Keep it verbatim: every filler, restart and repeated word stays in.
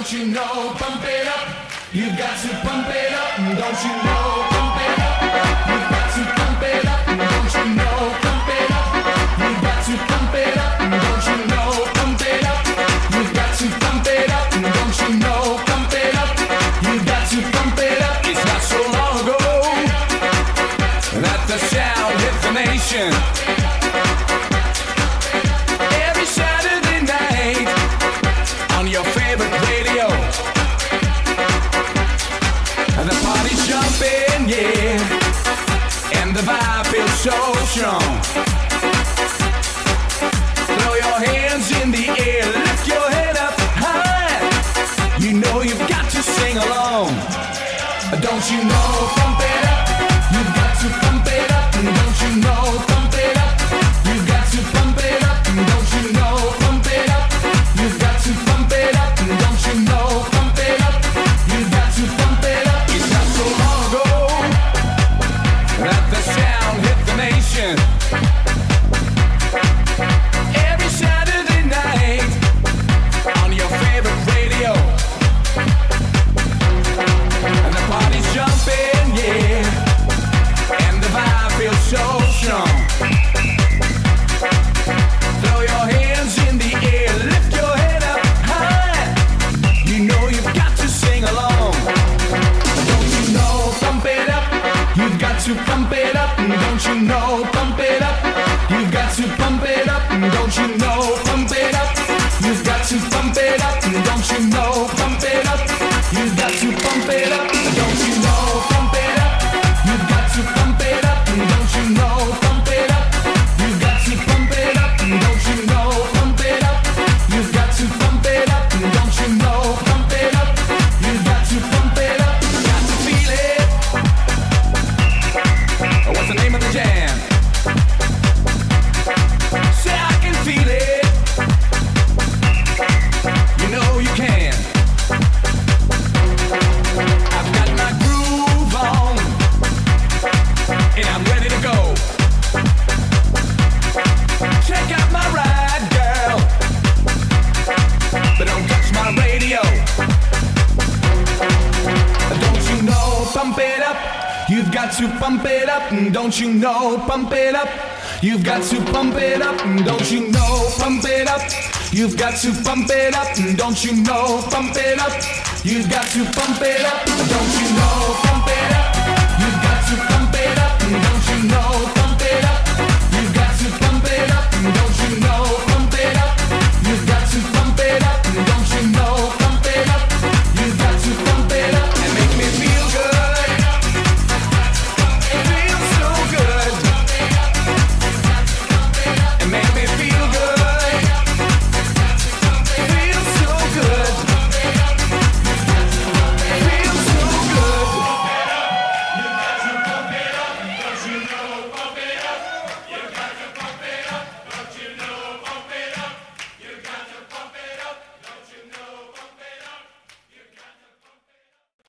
Don't you know, pump it up. You've got to pump it up. Don't you know, pump it up. You've got to pump it up. Don't you know, pump it up. You've got to pump it up. Don't you know, pump it up. You've got to pump it up. Don't you know, pump it up. You've got to pump it up. It's not so long ago that the sound hit the nation. Every Saturday night on your favorite radio, the party's jumping, yeah, and the vibe feels so strong. Throw your hands in the air, lift your head up high. You know you've got to sing along. Don't you know, pump it up. You've got to pump it up. Don't you know, pump it up. You've got to pump it up. Don't you know, pump it up. You've got to pump it up. Don't you know, pump it up. You've got to pump it up. It's not so long ago that the sound hit the nation. Every Saturday night on your favorite radio, and the party's jumping, yeah, and the vibe feels so strong. Throw your hands in the air, lift your head up high. You know you've got to sing along. Don't you know, pump it up. You've got to pump it up. Don't you know, pump it up. You've got to pump it up. Don't you know, pump it up. You've got to pump it up. Don't you know, pump it up. You've got to pump it up. Don't you know, pump it up. You've got to pump it up. Don't you know, pump it up. You've got to pump it up. Don't you know, pump it up. You've got to pump it up. Don't you know, pump it up. You've got to pump it up. Got to feel it. What's the name of the jam? Say I can feel it. You know you can. I've got my groove on, and I'm ready to go. Check out my ride, girl, but don't touch my radio. Don't you know, pump it up. You've got to pump it up. Don't you know, pump it up. You've got to pump it up. Don't you know, pump it up. You've got to pump it up. Don't you know, pump it up. You've got to pump it up. Don't you know, pump it up. You've got to pump it up. Don't you know, pump it up. You've got to pump it up. Don't you know, pump it up. You've got to pump it up. Don't you know, pump it up. You've got to pump it up and make me feel good. Feel so good. And make me feel